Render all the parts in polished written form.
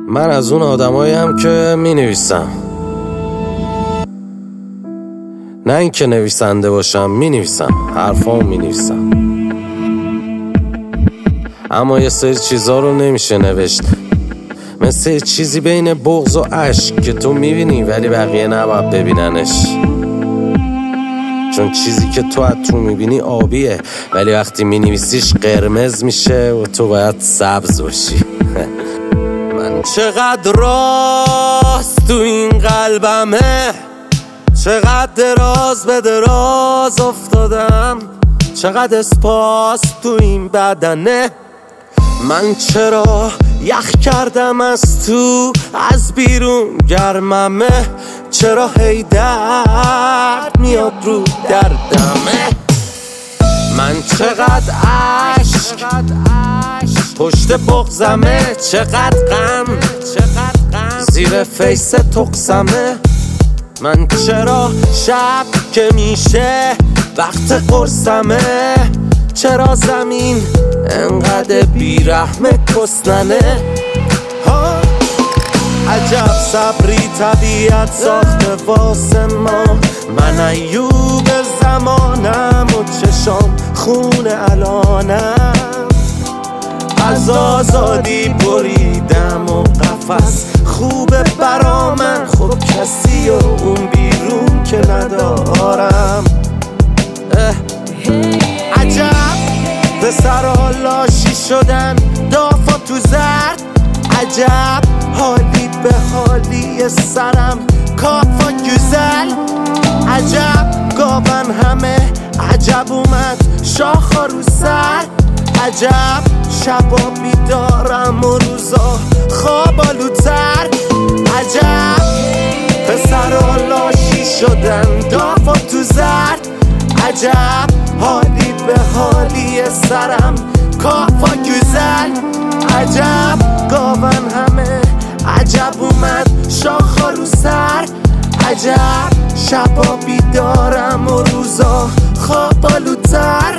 من از اون آدماییم که می نویسم، نه اینکه نویسنده باشم، می نویسم، حرفامو می نویسم. اما یه سری چیزا رو نمیشه نوشت، مثل چیزی بین بغض و عشق که تو میبینی ولی بقیه نباید ببیننش. چون چیزی که تو از تو میبینی آبیه ولی وقتی مینویسیش قرمز میشه و تو باید سبز باشی. من چقدر راست تو این قلبمه، چقدر دراز به دراز افتادم، چقدر اسپاس تو این بدنه. من چرا یخ کردم از تو، از بیرون گرممه، چرا هی درد میاد رو دردمه. من چقدر عشق پشت بغضمه، چقدر غم زیر فیس تقسمه. من چرا شب که میشه وقت قرصمه، چرا زمین انقدر بیرحمه کسننه. عجب صبری طبیعت ساخته واسه ما، من ایوب زمانم و چشام خون الانم. از آزادی بریدم و قفس خوبه برا من، خب کسی و اون بیرون که ندارم. عجب پسرها لاشی شدن دافا تو زرد، عجب حالی به حالی سرم کافا گوزل. عجب گاون همه، عجب اومد شاخا رو سر، عجب شبا بیدارم و روزا خوابالوتر. عجب پسرها لاشی شدن دافا تو زرد، عجب حالی به حالی سرم کافا گوزل. عجب گاون همه، عجب اومد شاخا رو سر، عجب شبا بیدارم و روزا خوابالوتر.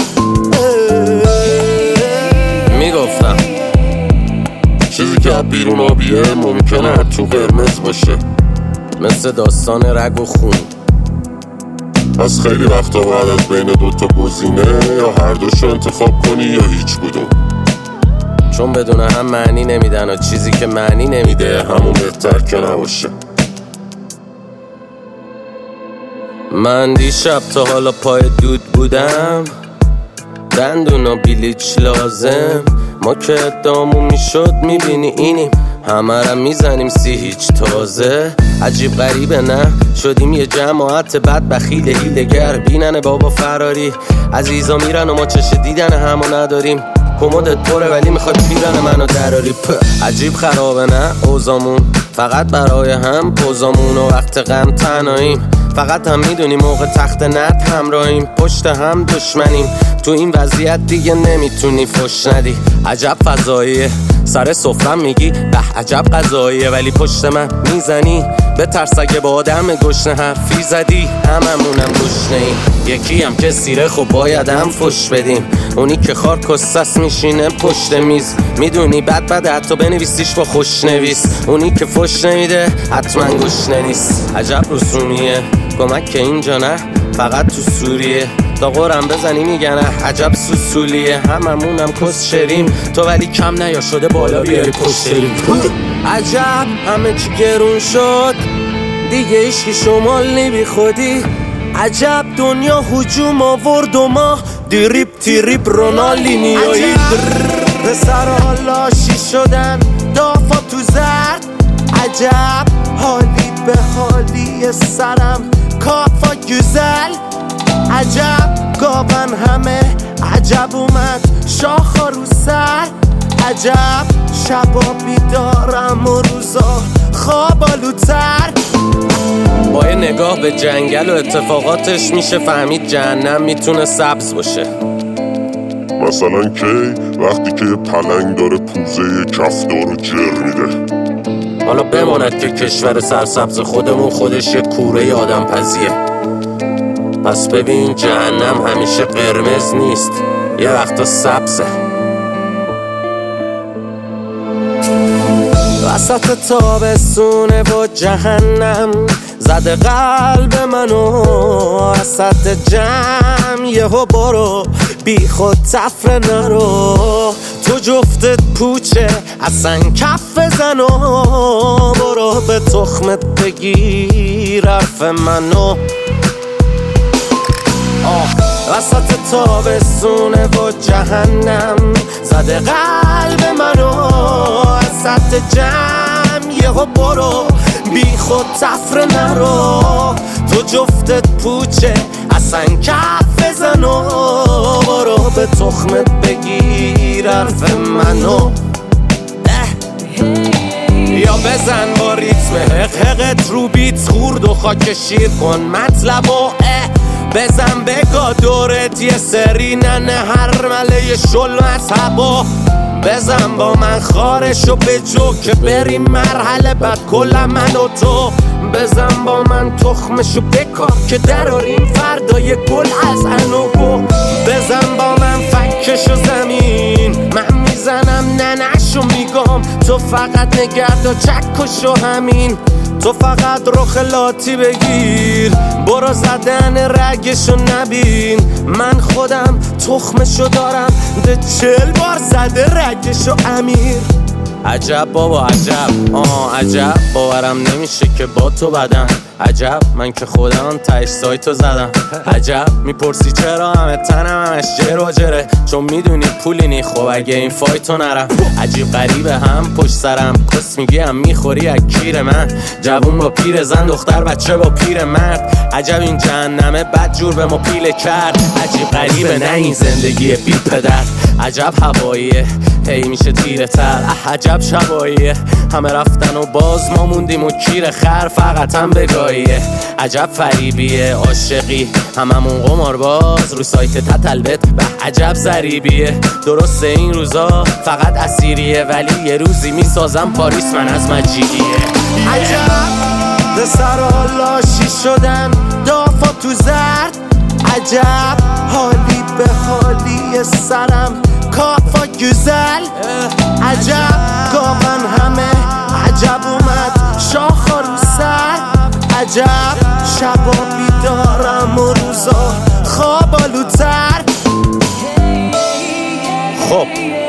میگفتم چیزی که بیرون آبیه ممکنه تو قرمز باشه، مثل داستان رگ و خون. پس خیلی وقتا باید از بین دوتا گزینه یا هر دوشو انتخاب کنی یا هیچ کدوم، چون بدون هم معنی نمیدن و چیزی که معنی نمیده همون بهتر که نباشه. من دیشب تا حالا پای دود بودم، دندون و بلیچ لازم، ما که ادامون میشد میبینی اینیم، همه را میزنیم سی هیچ تازه. عجیب غریبه نه، شدیم یه جماعت بد بخیل هیلگر، بینن بابا فراری، عزیزا میرن و ما چش دیدن همو نداریم. کمدت پره ولی میخواد پیرن منو دراری. عجیب خرابه نه اوزامون، فقط برای هم پوزامون و وقت غم تنهاییم. فقط هم میدونیم موقع تخت نت همراهیم، پشت هم دشمنیم. تو این وضعیت دیگه نمیتونی فش ندی. عجب فضاییه سر سفرم میگی به عجب غذاییه، ولی پشت من میزنی به ترس اگه با آدم گشنه حرفی زدی. هممونم گشنه ایم، یکی هم که سیره خب باید هم فش بدیم. اونی که خار کسس میشینه پشت میز، میدونی بد حتی بنویسیش با خوشنویس. اونی که فش نمیده حتما گشنه نیست. عجب رسومیه کمک که اینجا نه، فقط تو سوریه تا قرم بزنی میگن عجب سوسولیه. هممونم کس شریم تو ولی کم نیا شده بالا بیاری پشتریم. عجب همه چی گرون شد دیگه ایشکی شمال نبی خودی. عجب دنیا هجوم آورد و ما دیریب تیریب رونالینیایی. پسرها لاشی شدن دافا تو زرد، عجب حالی به حالی سرم کافا گوزل. عجب گاون همه، عجب اومد شاخا رو سر، عجب شبا بیدارم و روزا خوابالوتر. با یه نگاه به جنگل و اتفاقاتش میشه فهمید جهنم میتونه سبز باشه. مثلا کی؟ وقتی که یه پلنگ داره پوزه یه کفتار رو جر میده. حالا بماند که کشور سرسبز خودمون خودش یه کوره آدم پزیه. پس ببین جهنم همیشه قرمز نیست، یه وقتا سبزه. و وسط تابستونه و جهنم زده قلب منو وسط جمع یهو برو بی خود تفره نرو تو جفتت پوچه اصلا کف بزن و برو به تخمت بگیر حرف منو وسط تابستونه و جهنم زده قلب منو وسط جمع یهو برو بی خود تفره نرو تو جفتت پوچه اصلا کف بزن و برو به تخمت بگیر حرف منو یا بزن با ریتم حقت رو بیت خورد و خاک شیر کن مطلب و بزن بگا دورت یه سری ننه هر مله شل مذهبا بزن با من خارشو به جو که بریم مرحله بعد کل من و تو بزن با من تخمشو بکار که دراریم فردای گل از انوگو بزن با من فکشو زمین من میزنم ننشو میگم تو فقط نگرد و چکشو همین تو فقط رخ لاتی بگیر برو زدن رگشو نبین من خودم تخمشو دارم ده 40 بار زده رگشو امیر عجب بابا عجب عجب باورم نمیشه که با تو بدم عجب من که خودم تهش سایتو زدم عجب میپرسی چرا همه تنم همش جر و جره چون میدونی پولینی خب اگه این فایتو نرم عجیب غریبه هم پشت سرم کس میگی هم میخوری از کیر من جوون با پیر زن دختر بچه با پیر مرد عجب این جهنمه بد جور به ما پیله کرد عجیب غریبه نه این زندگی بی پدر عجب هواییه هی میشه تیره تر عجب شباییه همه رفتن و باز ما موندیم و کیر خر فقط هم بگاهیه عجب فریبیه عاشقی هممون قمارباز رو سایت تتلبت به عجب ضریبیه درسته این روزا فقط اسیریه ولی یه روزی میسازم پاریس من از مجیدیه عجب ده سرا لاشی شدن دافا تو زرد عجب حالی به حالی سرم کافا گزل عجب گاون همه عجب اومد شاخا رو سر عجب شبا بیدارم و روزا خواب آلودتر خب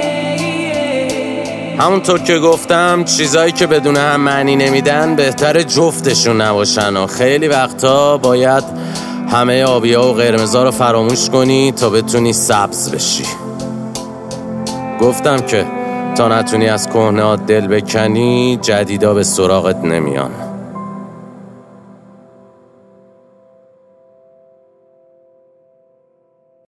همونطور که گفتم چیزایی که بدون هم معنی نمیدن بهتر جفتشون نباشن و خیلی وقتا باید همه آبی‌ها و قرمزا رو فراموش کنی تا بتونی سبز بشی گفتم که تا نتونی از کهنه‌هات دل بکنی جدیدا به سراغت نمیان